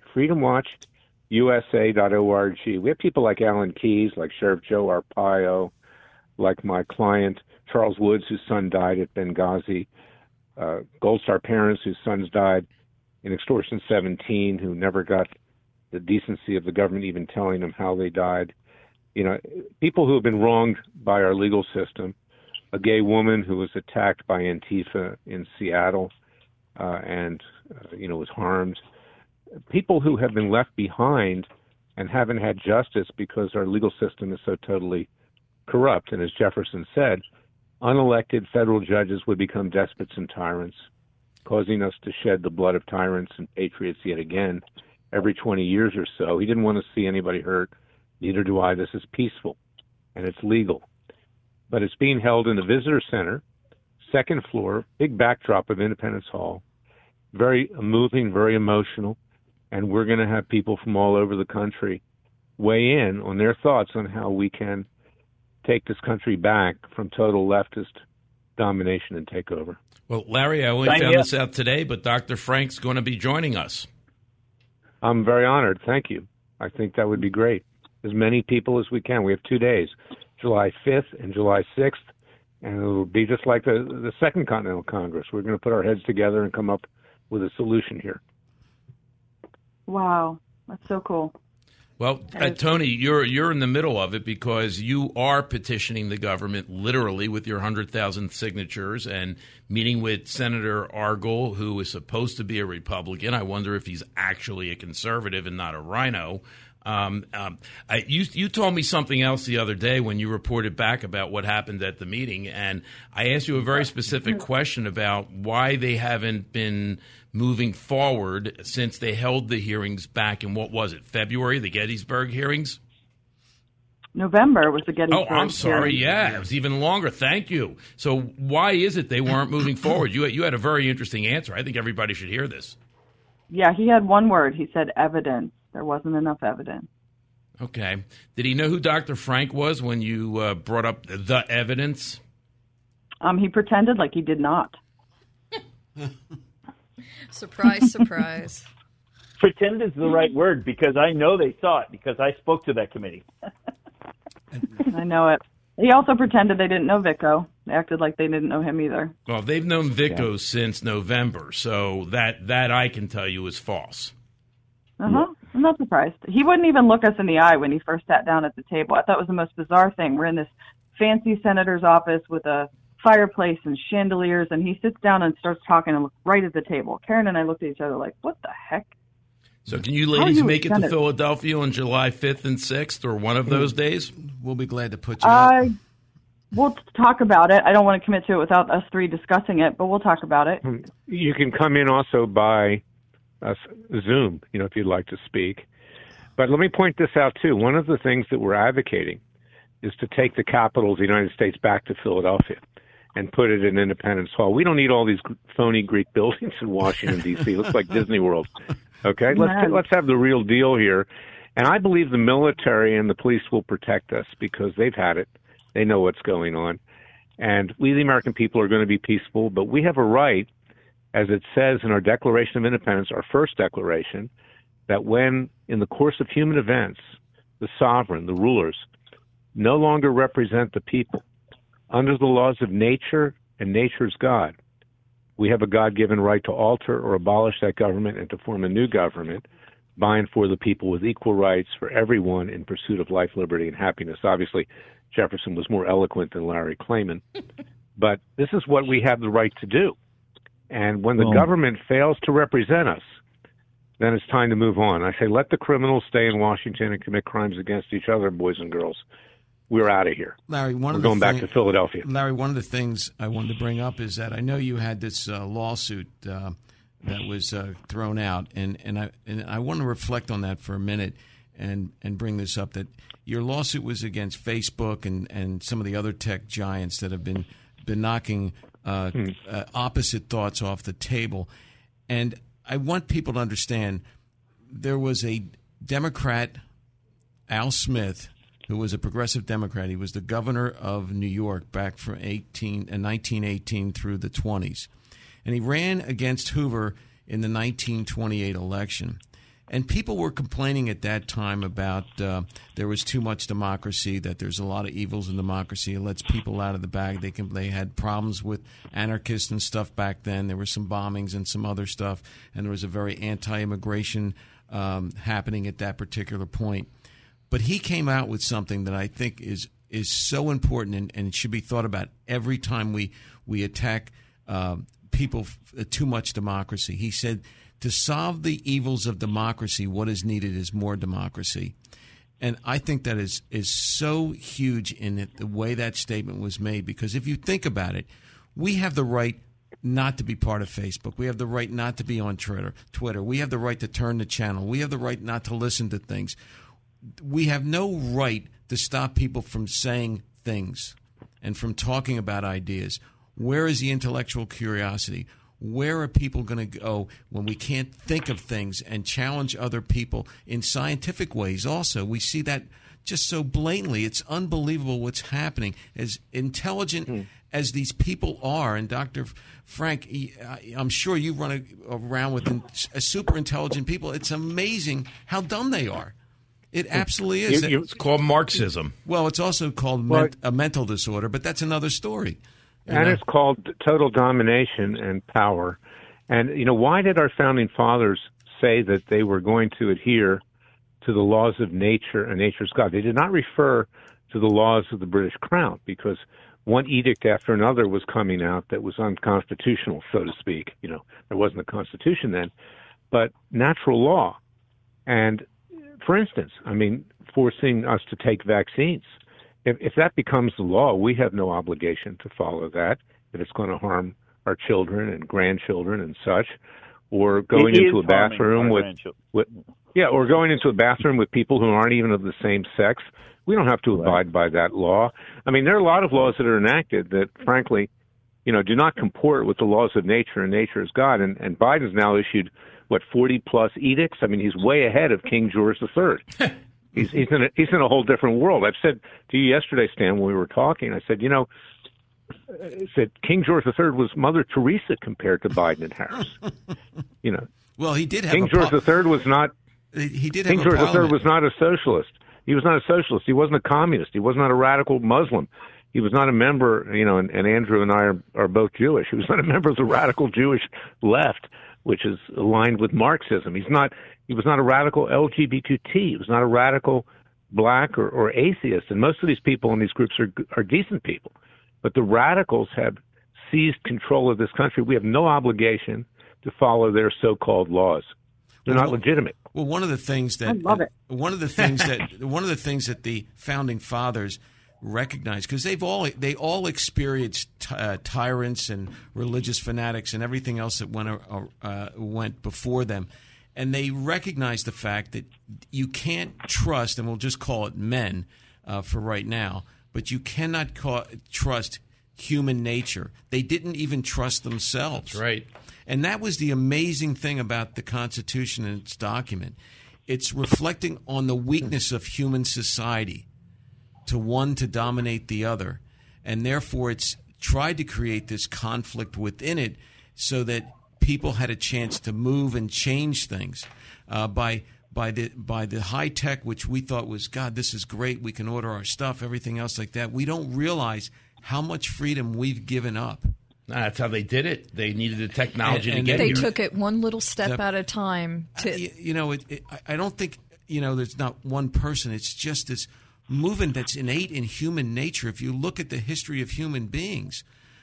freedomwatchusa.org. We have people like Alan Keyes, like Sheriff Joe Arpaio, like my client Charles Woods, whose son died at Benghazi, Gold Star parents whose sons died in Extortion 17, who never got the decency of the government even telling them how they died. People who have been wronged by our legal system, a gay woman who was attacked by Antifa in Seattle and was harmed, people who have been left behind and haven't had justice because our legal system is so totally corrupt. And as Jefferson said, unelected federal judges would become despots and tyrants, causing us to shed the blood of tyrants and patriots yet again every 20 years or so. He didn't want to see anybody hurt. Neither do I. This is peaceful, and it's legal. But it's being held in the visitor center, second floor, big backdrop of Independence Hall. very moving, very emotional, and we're going to have people from all over the country weigh in on their thoughts on how we can take this country back from total leftist domination and takeover. Well, Larry, I only found this out today, but Dr. Frank's going to be joining us. I'm very honored. Thank you. I think that would be great. As many people as we can. We have 2 days, July 5th and July 6th, and it will be just like the Second Continental Congress. We're going to put our heads together and come up with a solution here. Wow, that's so cool. Well, Tony, you're in the middle of it because you are petitioning the government literally with your 100,000 signatures and meeting with Senator Argyle, who is supposed to be a Republican. I wonder if he's actually a conservative and not a rhino. You told me something else the other day when you reported back about what happened at the meeting, and I asked you a very specific question about why they haven't been moving forward since they held the hearings back in, what was it, February, the Gettysburg hearings? November was the Gettysburg. Oh, I'm sorry. Yeah, it was even longer. Thank you. So why is it they weren't moving forward? You had a very interesting answer. I think everybody should hear this. Yeah, he had one word. He said evidence. There wasn't enough evidence. Okay. Did he know who Dr. Frank was when you brought up the evidence? He pretended like he did not. Surprise, surprise. Pretend is the right word because I know they saw it because I spoke to that committee. I know it. He also pretended they didn't know Vicko. They acted like they didn't know him either. Well, they've known Vicko since November, so that I can tell you is false. Uh-huh. I'm not surprised. He wouldn't even look us in the eye when he first sat down at the table. I thought it was the most bizarre thing. We're in this fancy senator's office with a fireplace and chandeliers, and he sits down and starts talking and looks right at the table. Karen and I looked at each other like, what the heck? So can you ladies make it to Philadelphia on July 5th and 6th or one of those days? We'll be glad to put you up. We'll talk about it. I don't want to commit to it without us three discussing it, but we'll talk about it. You can come in also by Zoom, if you'd like to speak. But let me point this out, too. One of the things that we're advocating is to take the capital of the United States back to Philadelphia and put it in Independence Hall. We don't need all these phony Greek buildings in Washington, D.C. It looks like Disney World. Okay? Let's have the real deal here. And I believe the military and the police will protect us because they've had it. They know what's going on. And we, the American people, are going to be peaceful, but we have a right, as it says in our Declaration of Independence, our first declaration, that when, in the course of human events, the sovereign, the rulers, no longer represent the people, under the laws of nature and nature's God, we have a God-given right to alter or abolish that government and to form a new government by and for the people with equal rights for everyone in pursuit of life, liberty, and happiness. Obviously, Jefferson was more eloquent than Larry Klayman, but this is what we have the right to do. And when the government fails to represent us, then it's time to move on. I say, let the criminals stay in Washington and commit crimes against each other, boys and girls. We're out of here. Larry, we're going back to Philadelphia. Larry, one of the things I wanted to bring up is that I know you had this lawsuit that was thrown out, and I want to reflect on that for a minute and bring this up, that your lawsuit was against Facebook and some of the other tech giants that have been knocking opposite thoughts off the table. And I want people to understand there was a Democrat, Al Smith, who was a progressive Democrat. He was the governor of New York back from 1918 through the 20s. And he ran against Hoover in the 1928 election. And people were complaining at that time about there was too much democracy, that there's a lot of evils in democracy. It lets people out of the bag. They had problems with anarchists and stuff back then. There were some bombings and some other stuff. And there was a very anti-immigration happening at that particular point. But he came out with something that I think is so important and it should be thought about every time we attack people too much democracy. He said, to solve the evils of democracy, what is needed is more democracy. And I think that is so huge in the way that statement was made, because if you think about it, we have the right not to be part of Facebook. We have the right not to be on Twitter. We have the right to turn the channel. We have the right not to listen to things. We have no right to stop people from saying things and from talking about ideas. Where is the intellectual curiosity? where are people going to go when we can't think of things and challenge other people in scientific ways? Also, we see that just so blatantly. It's unbelievable what's happening. As intelligent as these people are, and Dr. Frank, I'm sure you run around with super intelligent people. It's amazing how dumb they are. It absolutely is. It's called Marxism. Well, it's also called a mental disorder, but that's another story. And it's called total domination and power. And, why did our founding fathers say that they were going to adhere to the laws of nature and nature's God? They did not refer to the laws of the British Crown, because one edict after another was coming out that was unconstitutional, so to speak. There wasn't a constitution then, but natural law. And, for instance, forcing us to take vaccines. If that becomes the law, we have no obligation to follow that, if it's going to harm our children and grandchildren and such, or going into a bathroom or going into a bathroom with people who aren't even of the same sex. We don't have to abide by that law. There are a lot of laws that are enacted that, frankly, do not comport with the laws of nature and nature is God. And Biden's now issued, 40-plus edicts? He's way ahead of King George III. He's in a whole different world. I've said to you yesterday, Stan, when we were talking, I said, King George III was Mother Teresa compared to Biden and Harris. Well, he did have King George III was not. He did have King George III was not a socialist. He was not a socialist. He wasn't a communist. He was not a radical Muslim. He was not a member. And Andrew and I are both Jewish. He was not a member of the radical Jewish left, which is aligned with Marxism. He was not a radical LGBTQ. He was not a radical black or atheist. And most of these people in these groups are decent people. But the radicals have seized control of this country. We have no obligation to follow their so-called laws. They're not legitimate. Well, one of the things that I love it. One of the things that the founding fathers recognized, because they all experienced tyrants and religious fanatics and everything else that went before them. And they recognize the fact that you can't trust, and we'll just call it men for right now, but you cannot trust human nature. They didn't even trust themselves. That's right. And that was the amazing thing about the Constitution and its document. It's reflecting on the weakness of human society to dominate the other. And therefore, it's tried to create this conflict within it so that people had a chance to move and change things by the high tech, which we thought was, God, this is great. We can order our stuff, everything else like that. We don't realize how much freedom we've given up. That's how they did it. They needed the technology to get here. They took it one little step at a time. I don't think, there's not one person. It's just this movement that's innate in human nature. If you look at the history of human beings,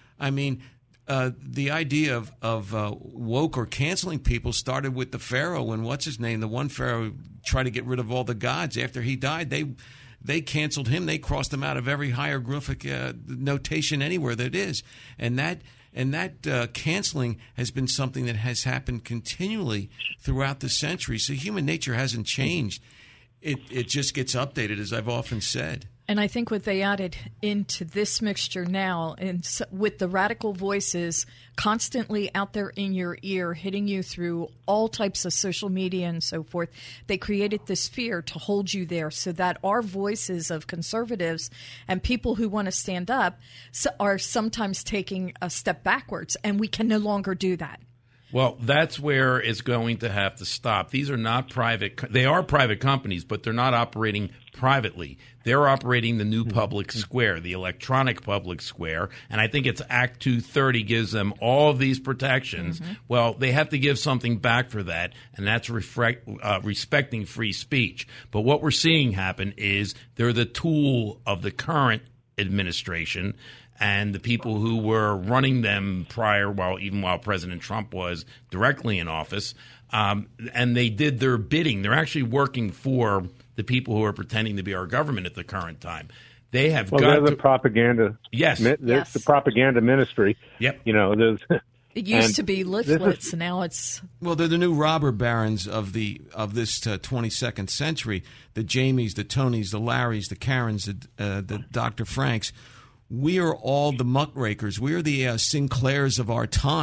the idea of woke or canceling people started with the Pharaoh. When the one Pharaoh tried to get rid of all the gods after he died, they canceled him. They crossed him out of every hieroglyphic notation anywhere that is, and that canceling has been something that has happened continually throughout the centuries. So human nature hasn't changed. It just gets updated, as I've often said. And I think what they added into this mixture now, and with the radical voices constantly out there in your ear, hitting you through all types of social media and so forth, they created this fear to hold you there so that our voices of conservatives and people who want to stand up are sometimes taking a step backwards, and we can no longer do that. Well, that's where it's going to have to stop. These are not private. They are private companies, but they're not operating privately. They're operating the new public square, the electronic public square, and I think it's Act 230 gives them all of these protections. Mm-hmm. Well, they have to give something back for that, and that's respecting free speech. But what we're seeing happen is they're the tool of the current administration and the people who were running them prior, even while President Trump was directly in office, and they did their bidding. They're actually working for the people who are pretending to be our government at the current time. They have they're the propaganda. Yes. There's the propaganda ministry. Yep. It used to be leaflets, now it's... Well, they're the new robber barons of this 22nd century. The Jamies, the Tonys, the Larrys, the Karens, the Dr. Franks. We are all the muckrakers. We are the Sinclairs of our time,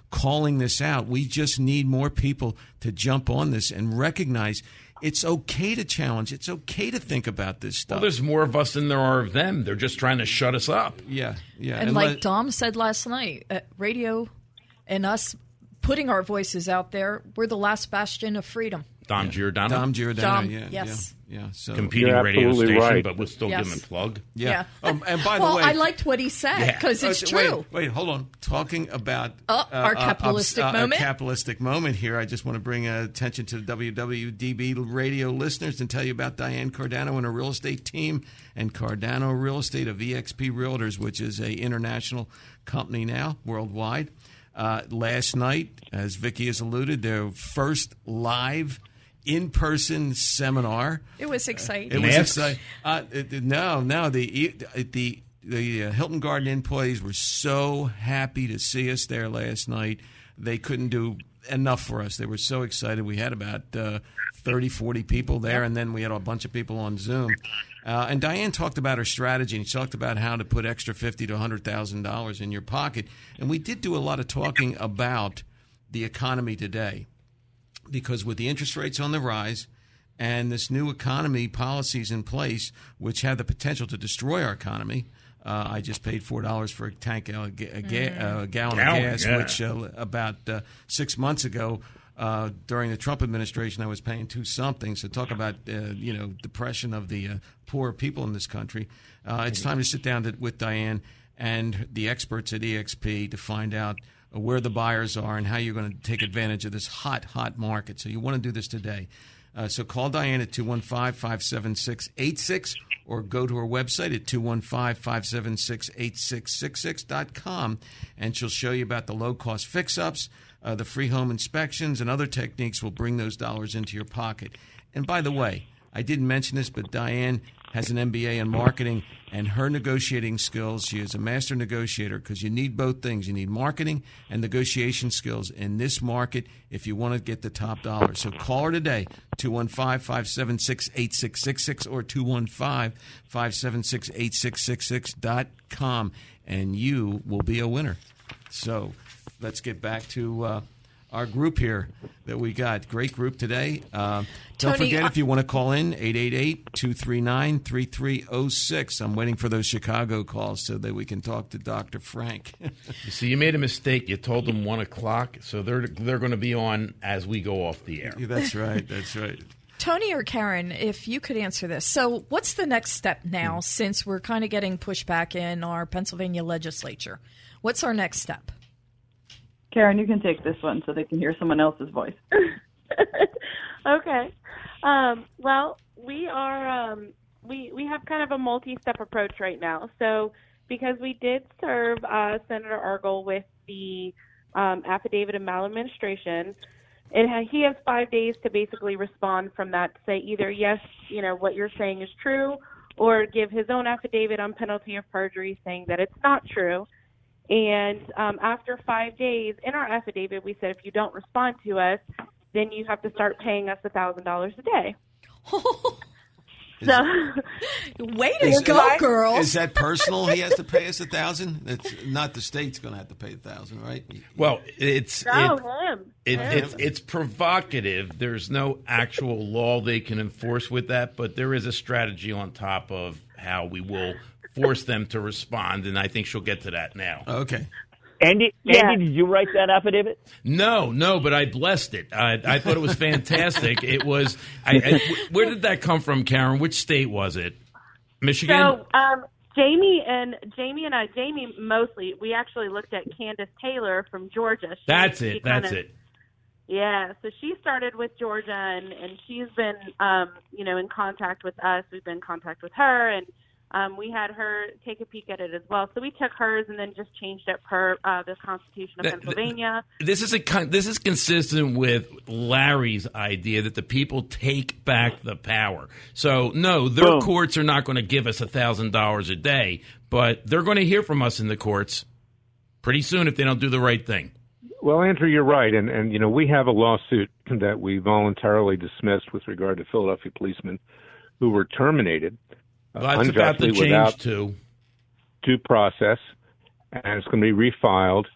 calling this out. We just need more people to jump on this and recognize it's okay to challenge. It's okay to think about this stuff. Well, there's more of us than there are of them. They're just trying to shut us up. Yeah. And like Dom said last night, radio and us putting our voices out there, we're the last bastion of freedom. Dom Giordano. Yes. Yeah. So competing radio station, right. but we'll still give him a plug. Yeah. And by the well, way, I liked what he said because it's true. Wait, hold on. Talking about our capitalistic moment. A capitalistic moment here. I just want to bring attention to the WWDB radio listeners and tell you about Diane Cardano and her real estate team and Cardano Real Estate of eXp Realtors, which is a international company now worldwide. Last night, as Vicki has alluded, their first live in-person seminar. It was exciting. It was exciting. The Hilton Garden employees were so happy to see us there last night. They couldn't do enough for us. They were so excited. We had about 30, 40 people there, and then we had a bunch of people on Zoom. And Diane talked about her strategy, and she talked about how to put extra $50,000 to $100,000 in your pocket. And we did do a lot of talking about the economy today, because with the interest rates on the rise and this new economy policies in place, which have the potential to destroy our economy. I just paid $4 for a gallon of gas, which about 6 months ago, during the Trump administration, I was paying $2-something. So talk about depression of the poor people in this country. It's time to sit down with Diane and the experts at eXp to find out where the buyers are and how you're going to take advantage of this hot market. So you want to do this today. So call Diane at 215-576-8666 or go to her website at 215-576-8666.com, and she'll show you about the low-cost fix-ups, the free home inspections, and other techniques will bring those dollars into your pocket. And by the way, I didn't mention this, but Diane has an MBA in marketing, and her negotiating skills, she is a master negotiator, because you need both things. You need marketing and negotiation skills in this market if you want to get the top dollar. So call her today, 215-576-8666 or 215-576-8666.com, and you will be a winner. So let's get back to our group here that we got. Great group today. Don't forget, if you want to call in, 888-239-3306. I'm waiting for those Chicago calls so that we can talk to Dr. Frank. You see, you made a mistake. You told them 1 o'clock, so they're going to be on as we go off the air. That's right. Tony or Karen, if you could answer this. So what's the next step now, since we're kind of getting pushback in our Pennsylvania legislature? What's our next step? Karen, you can take this one so they can hear someone else's voice. Okay. Well, we are we have kind of a multi-step approach right now. So because we did serve Senator Argyle with the affidavit of maladministration, he has 5 days to basically respond from that to say either, yes, what you're saying is true, or give his own affidavit on penalty of perjury saying that it's not true. And after 5 days, in our affidavit, we said if you don't respond to us, then you have to start paying us $1,000 a day. Way to go, girl! Is that personal? He has to pay us $1,000. It's not the state's going to have to pay $1,000, right? Well, it's him. Provocative. There's no actual law they can enforce with that, but there is a strategy on top of how we will force them to respond, and I think she'll get to that now. Okay. Andy, did you write that affidavit? No, but I blessed it. I thought it was fantastic. It was. Where did that come from, Karen? Which state was it? Michigan? So, Jamie mostly. We actually looked at Candace Taylor from Georgia. That's it. Yeah, so she started with Georgia, and she's been, in contact with us. We've been in contact with her, and we had her take a peek at it as well. So we took hers and then just changed it per the Constitution of Pennsylvania. This is consistent with Larry's idea that the people take back the power. So, no, their courts are not going to give us $1,000 a day, but they're going to hear from us in the courts pretty soon if they don't do the right thing. Well, Andrew, you're right. And we have a lawsuit that we voluntarily dismissed with regard to Philadelphia policemen who were terminated. That's about to change, too. Due process, and it's going to be refiled.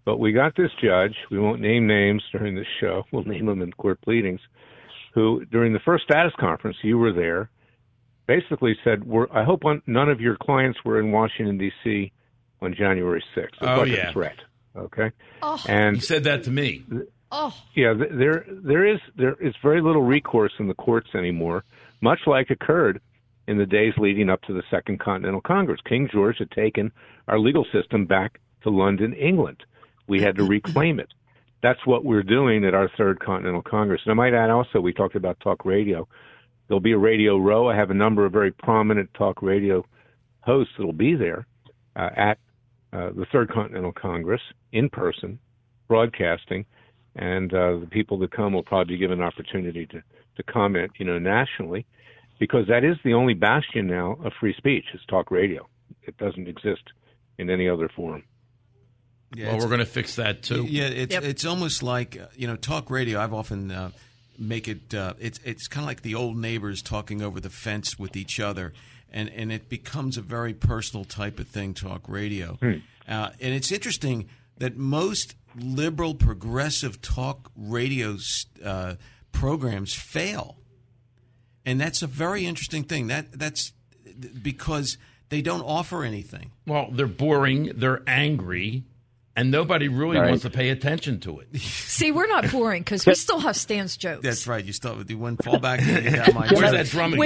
But we got this judge, we won't name names during this show, we'll name them in court pleadings, who, during the first status conference, you were there, basically said, I hope none of your clients were in Washington, D.C. on January 6th. It's like a threat, okay? Oh. And he said that to me. Yeah, there is very little recourse in the courts anymore, much like occurred in the days leading up to the Second Continental Congress. King George had taken our legal system back to London, England. We had to reclaim it. That's what we're doing at our Third Continental Congress. And I might add also, we talked about talk radio. There'll be a radio row. I have a number of very prominent talk radio hosts that will be there at the Third Continental Congress in person, broadcasting, and the people that come will probably be given an opportunity to comment, nationally, because that is the only bastion now of free speech is talk radio. It doesn't exist in any other form. Yeah, well, we're going to fix that too. Yeah, it's almost like talk radio. I've often make it. It's kind of like the old neighbors talking over the fence with each other, and it becomes a very personal type of thing. Talk radio, and it's interesting that most liberal, progressive talk radio programs fail, and that's a very interesting thing. That's because they don't offer anything. Well, they're boring. They're angry. And nobody really wants to pay attention to it. See, we're not boring because we still have Stan's jokes. That's right. You wouldn't fall back in. Where's that drumming?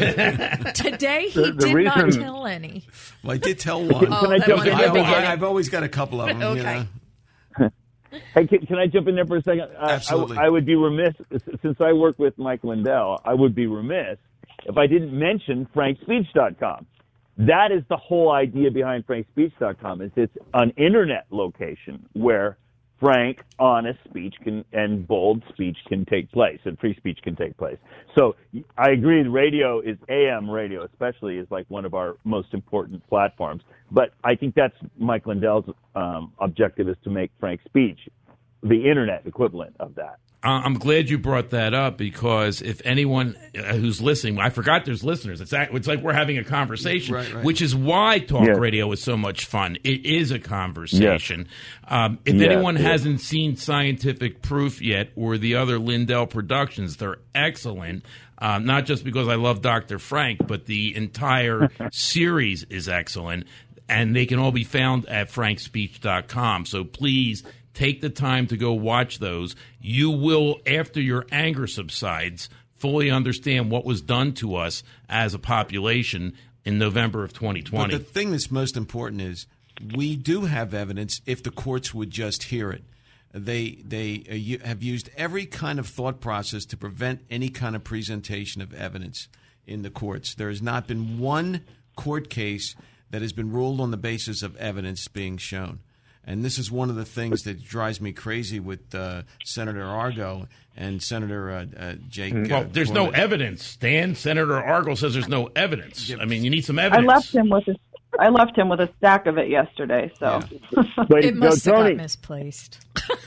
Today he did not tell any. Well, I did tell one. I've always got a couple of them. Okay. Hey, can I jump in there for a second? Absolutely. I would be remiss, since I work with Mike Lindell, I would be remiss if I didn't mention FrankSpeech.com. That is the whole idea behind FrankSpeech.com. Is it's an internet location where frank, honest speech and bold speech can take place, and free speech can take place. So I agree. Radio is AM radio, especially, is like one of our most important platforms. But I think that's Mike Lindell's objective, is to make Frank Speech the internet equivalent of that. I'm glad you brought that up, because if anyone who's listening, I forgot there's listeners. It's like we're having a conversation, right. Which is why talk radio is so much fun. It is a conversation. Yes. If anyone hasn't seen Scientific Proof yet, or the other Lindell productions, they're excellent. Not just because I love Dr. Frank, but the entire series is excellent. And they can all be found at frankspeech.com. So please take the time to go watch those. You will, after your anger subsides, fully understand what was done to us as a population in November of 2020. But the thing that's most important is we do have evidence if the courts would just hear it. They have used every kind of thought process to prevent any kind of presentation of evidence in the courts. There has not been one court case that has been ruled on the basis of evidence being shown. And this is one of the things that drives me crazy with Senator Argo and Senator Jake. Well, there's no evidence, Stan. Senator Argo says there's no evidence. I mean, you need some evidence. I left him with a stack of it yesterday. So it must have got misplaced.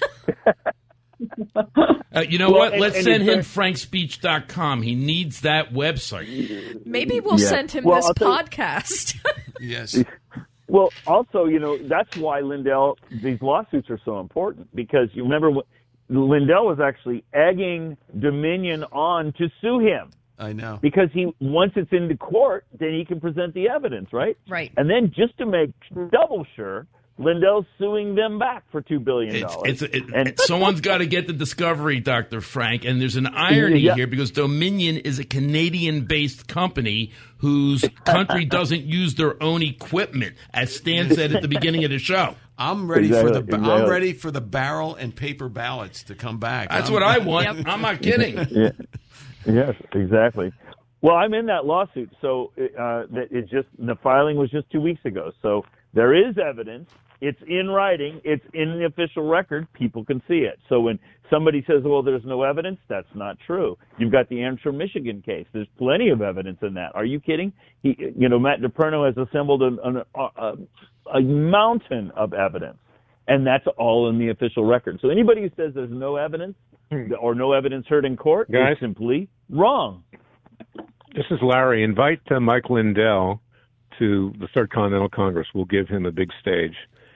You know what? Let's send him frankspeech.com. He needs that website. Maybe we'll send him this podcast. Yes. Well, also, that's why these lawsuits are so important, because you remember Lindell was actually egging Dominion on to sue him. I know. Because once it's into court, then he can present the evidence, right? Right. And then just to make double sure, Lindell's suing them back for $2 billion. Someone's got to get the discovery, Dr. Frank, and there's an irony here, because Dominion is a Canadian-based company whose country doesn't use their own equipment, as Stan said at the beginning of the show. I'm ready I'm ready for the barrel and paper ballots to come back. That's what I want. Yep. I'm not kidding. Yes, exactly. Well, I'm in that lawsuit, so the filing was just 2 weeks ago. So there is evidence. It's in writing. It's in the official record. People can see it. So when somebody says, well, there's no evidence, that's not true. You've got the Amtrak, Michigan case. There's plenty of evidence in that. Are you kidding? Matt DePerno has assembled a mountain of evidence, and that's all in the official record. So anybody who says there's no evidence or no evidence heard in court is simply wrong. This is Larry. Invite Mike Lindell to the Third Continental Congress. We'll give him a big stage.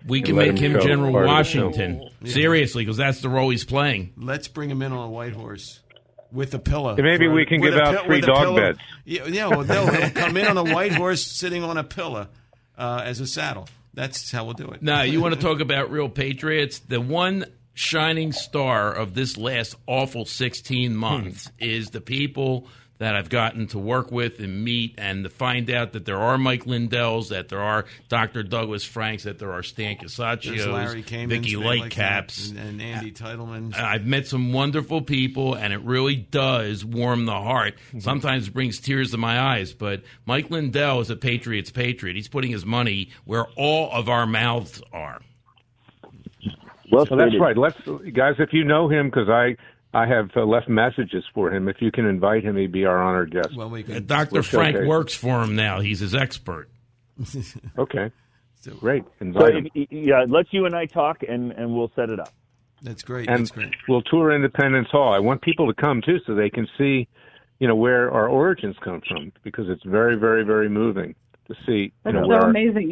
We can Let make him him show General part of the Washington. Seriously, because that's the role he's playing. Let's bring him in on a white horse with a pillow. And maybe we can give out free dog beds. Yeah, well, he'll come in on a white horse sitting on a pillow as a saddle. That's how we'll do it. Now, you want to talk about real patriots? The one shining star of this last awful 16 months is the people that I've gotten to work with and meet, and to find out that there are Mike Lindells, that there are Dr. Douglas Franks, that there are Stan Casaccio's, Larry Kamens, Vicky Lightcaps, and Andy Titleman. I've met some wonderful people, and it really does warm the heart. Sometimes it brings tears to my eyes, but Mike Lindell is a Patriot's patriot. He's putting his money where all of our mouths are. Well, that's right. Guys, if you know him, because I have left messages for him. If you can invite him, he'd be our honored guest. Well, Dr. Frank works for him now. He's his expert. Okay. Great. Invite him. Yeah, let you and I talk, and we'll set it up. That's great. And That's great. We'll tour Independence Hall. I want people to come, too, so they can see, where our origins come from, because it's very, very, very moving to see. That's so amazing.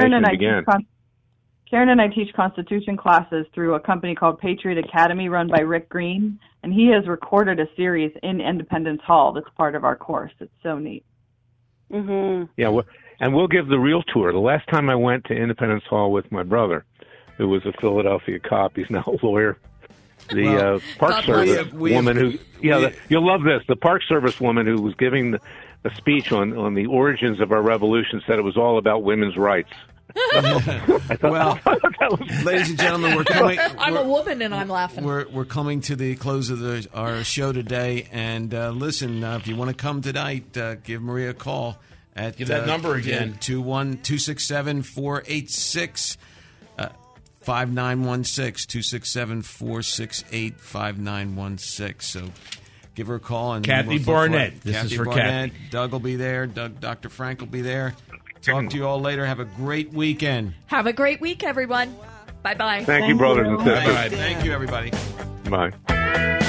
Karen and I teach Constitution classes through a company called Patriot Academy run by Rick Green, and he has recorded a series in Independence Hall that's part of our course. It's so neat. Mm-hmm. Yeah, and we'll give the real tour. The last time I went to Independence Hall with my brother, who was a Philadelphia cop, he's now a lawyer, the Park Service woman you'll love this, the Park Service woman who was giving the speech on the origins of our revolution said it was all about women's rights. Well, ladies and gentlemen, we're coming. I'm a woman and I'm laughing. We're coming to the close of our show today, and listen, if you want to come tonight, give Maria a call at give that number again 21267-486 5916 267-468-5916. So give her a call. And Kathy Barnett. This is for Kathy. Doug will be there. Dr. Frank will be there. Talk to you all later. Have a great weekend. Have a great week, everyone. Bye-bye. Thank you, brothers and sisters. Thank you, everybody. Bye.